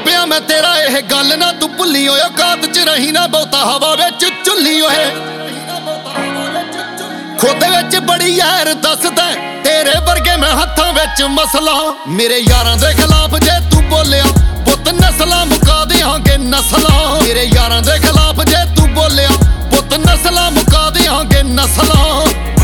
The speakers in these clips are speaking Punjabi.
ਲੱਭਿਆ ਮੈਂ ਤੇਰਾ ਇਹ ਗੱਲ ਨਾ ਤੂੰ ਭੁੱਲੀ ਓਏ ਔਕਾਤ ਚ ਰਹੀ ਨਾ ਬਹੁਤਾ ਹਵਾ ਵਿੱਚ ਝੁੱਲੀ ਓਏ ਖੋਦੇ ਵਿੱਚ ਬੜੀ ਯਾਰ ਦੱਸਦਾ ਤੇਰੇ ਵਰਗੇ ਮੈਂ ਹੱਥਾਂ ਵਿੱਚ ਮਸਲਾ ਮੇਰੇ ਯਾਰਾਂ ਦੇ ਖਿਲਾਫ ਜੇ ਤੂੰ ਬੋਲਿਆ ਪੁੱਤ ਨਸਲਾਂ ਮੁਕਾ ਦਿਆਂਗੇ ਨਸਲਾਂ ਮੇਰੇ ਯਾਰਾਂ ਦੇ ਖਿਲਾਫ ਜੇ ਤੂੰ ਬੋਲਿਆ ਪੁੱਤ ਨਸਲਾਂ ਮੁਕਾ ਦਿਆਂਗੇ ਨਸਲਾਂ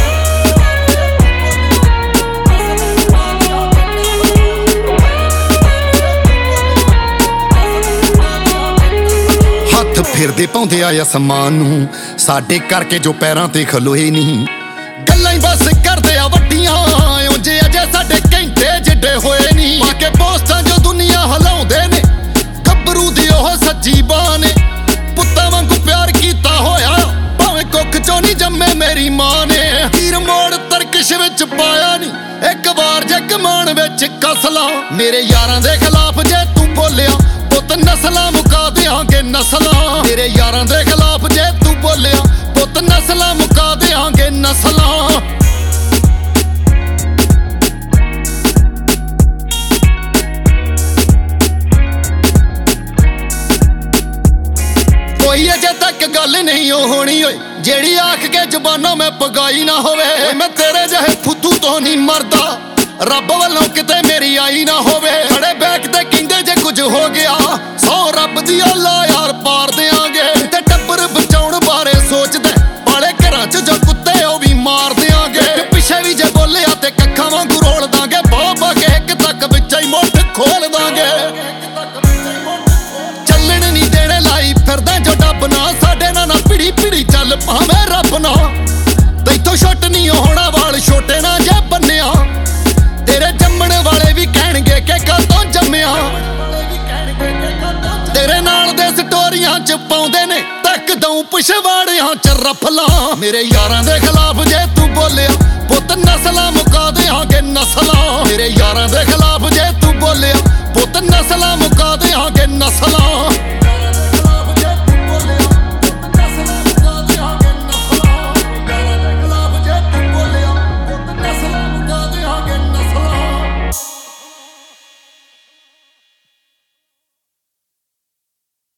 ਹੱਥ ਫਿਰਦੇ ਪਾਉਂਦੇ ਆ ਅਸਮਾਨ ਨੂੰ ਸਾਡੇ ਕਰਕੇ ਜੋ ਪੈਰਾਂ ਤੇ ਖਲੋਏ ਨਹੀਂ ਗੱਲਾਂ ਹੀ ਬਸ ਕਰਦੇ ਆ ਵੱਡੀਆਂ ਉਂਝੇ ਅਜੇ ਸਾਡੇ ਘੰਟੇ ਜਿੱਡੇ ਹੋਏ ਨਹੀਂ ਪਾ ਕੇ ਪੋਸਟਾਂ ਜੋ ਦੁਨੀਆ ਹਿਲਾਉਂਦੇ ਨੇ ਗੱਭਰੂ ਦੀ ਉਹ ਸੱਚੀ ਬਾਹ ਨੇ ਪੁੱਤਾਂ ਵਾਂਗੂ ਪਿਆਰ ਕੀਤਾ ਹੋਇਆ ਭਾਵੇਂ ਕੁੱਖ ਚੋਂ ਨਹੀਂ ਜੰਮੇ ਮੇਰੀ ਮਾਂ ਨੇ ਤੀਰ ਮੋੜ ਤਰਕਸ਼ ਵਿੱਚ ਪਾਇਆ ਨਹੀਂ ਇੱਕ ਵਾਰ ਜੇ ਕਮਾਨ ਵਿੱਚ ਕਸਲਾ ਮੇਰੇ ਯਾਰਾਂ ਦੇ ਖਿਲਾਫ ਜੇ ਤੂੰ ਬੋਲਿਆ ਪੁੱਤ ਨਸਲਾਂ ਮੁਕਾ ਦਿਆਂਗੇ ਨਸਲਾਂ ਮੇਰੇ ਯਾਰਾਂ ਦੇ ਖਿਲਾਫ ਜੇ ਤੂੰ ਬੋਲਿਆ ਪੁੱਤ ਨਸਲਾਂ ਮੁਕਾ ਦਿਆਂਗੇ ਨਸਲਾਂ ਕੋਈ ਅਜੇ ਤੱਕ ਗੱਲ ਨਹੀਂ ਉਹ ਹੋਣੀ ਓਏ ਜਿਹੜੀ ਆਖ ਕੇ ਜ਼ਬਾਨਾਂ ਮੈਂ ਪਗਾਈ ਨਾ ਹੋਵੇ ਮੈਂ ਤੇਰੇ ਜਿਹੇ ਫੁੱਦੂ ਤੋਂ ਨਹੀਂ ਮਰਦਾ ਰੱਬ ਵੱਲੋਂ ਕਿਤੇ ਮੇਰੀ ਆਈ ਨਾ ਹੋਵੇ ਖੜੇ ਬੈਕ ਤੇ ਕਹਿੰਦੇ ਜੇ ਕੁਝ ਹੋ ਗਿਆ ਸੌ ਰੱਬ ਦੀ ਅੱਲਾ ਯਾਰ ਪਾਰ ਦਿਆਂਗੇ ਤੇ ਟੱਬਰ ਬਚਾਉਣ ਬਾਰੇ ਸੋਚਦੇ ਪਾਲੇ ਘਰਾਂ 'ਚ ਜੋ ਕੁੱਤੇ ਉਹ ਵੀ ਮਾਰ ਦਿਆਂਗੇ ਪਿੱਛੇ ਵੀ ਜੇ ਬੋਲਿਆ ਤੇ ਕੱਖਾਂ ਵਾਂਗੂ ਰੋਲ ਦਾਂਗੇ ਬਾਬਾ ਕੇ ਇੱਕ ਤੱਕ ਵਿੱਚ ਹੀ ਮੁੱਠ ਖੋਲ ਦਾਂਗੇ ਚੱਲਣ ਨਹੀਂ ਦੇਣੇ ਲਾਈ ਫਿਰਦਾ ਜੋ ਡੱਬ ਨਾ ਸਾਡੇ ਨਾਲ ਨਾ ਪਿੜੀ ਪਿੜੀ ਚੱਲ ਭਾਵੇਂ ਰੱਬ ਨਾ ਤੈਥੋਂ ਛੁੱਟ ਨਹੀਂ ਹੋਣਾ ਵਾਲ ਛੋਟੇ ਨਾ ਜੇ ਬੰਨਿਆ ਤੇਰੇ ਜੰਮਣ ਵਾਲੇ ਵੀ ਕਹਿਣਗੇ ਕਿ ਕਦੋਂ ਜੰਮਿਆ ਤੇਰੇ ਨਾਲ ਦੇ ਸਟੋਰੀਆਂ 'ਚ ਪਾਉਂਦੇ ਨੇ ਤੱਕ ਦਊ ਪਿਛਵਾੜਿਆਂ 'ਚ ਰਫਲਾਂ ਮੇਰੇ ਯਾਰਾਂ ਦੇ ਖਿਲਾਫ ਜੇ ਤੂੰ ਬੋਲਿਆ ਪੁੱਤ ਨਸਲਾਂ ਮੁਕਾ ਦਿਆਂਗੇ